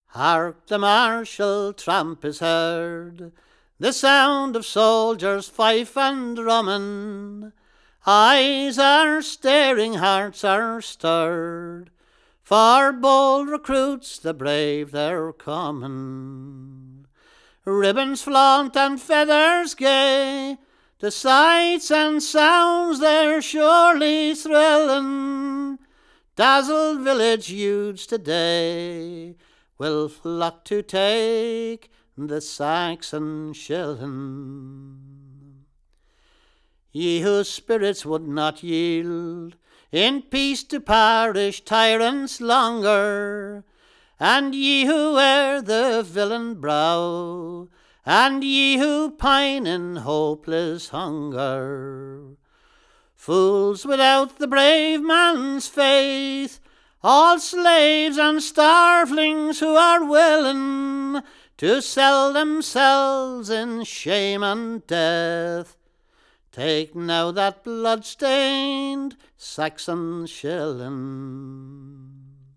Hark, the martial tramp is heard, the sound of soldiers' fife and drumming. Eyes are staring, hearts are stirred, for bold recruits, the brave, they're coming. Ribbons flaunt and feathers gay, the sights and sounds they're surely thrilling. Dazzled village youths today will flock to take the Saxon shilling. Ye whose spirits would not yield in peace to parish tyrants longer, and ye who wear the villain brow, and ye who pine in hopeless hunger, fools without the brave man's faith, all slaves and starvelings who are willing to sell themselves in shame and death, take now that blood-stained Saxon shilling.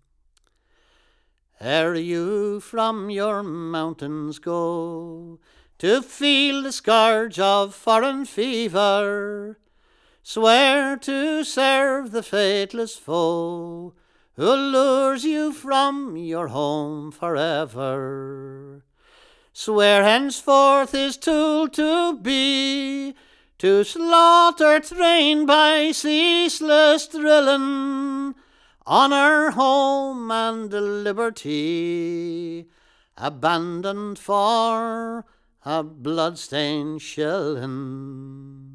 Ere you from your mountains go to feel the scourge of foreign fever, swear to serve the faithless foe who lures you from your home forever. Swear henceforth his tool to be, to slaughter trained by ceaseless drilling, honour, home, and liberty, abandoned for a blood-stained shilling.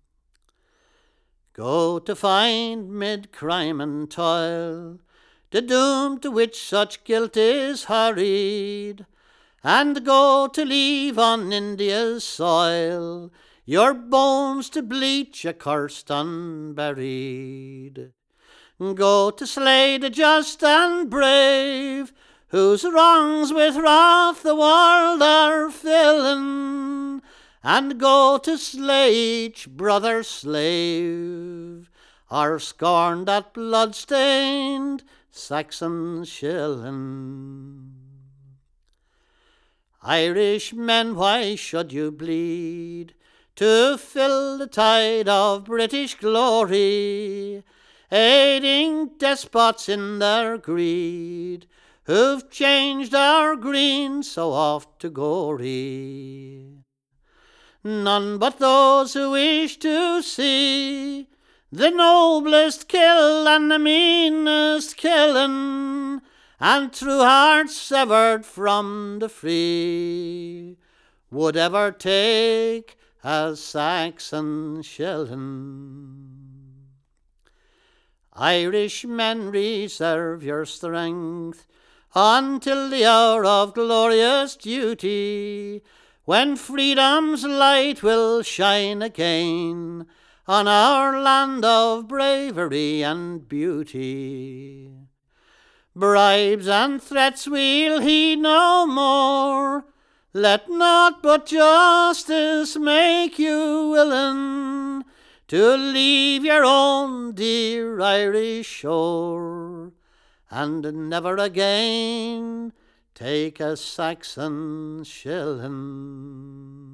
Go to find mid crime and toil the doom to which such guilt is hurried, and go to leave on India's soil your bones to bleach accursed unburied. Go to slay the just and brave, whose wrongs with wrath the world are filling, and go to slay each brother slave, or scorn that blood-stained Saxon shilling. Irish men, why should you bleed to fill the tide of British glory, aiding despots in their greed, who've changed our green so oft to gory? None but those who wish to see the noblest kill and the meanest killing, and true hearts severed from the free, would ever take a Saxon shilling. Irishmen, reserve your strength until the hour of glorious duty, when freedom's light will shine again on our land of bravery and beauty. Bribes and threats we'll heed no more, let naught but justice make you willing to leave your own dear Irish shore, and never again take a Saxon shilling.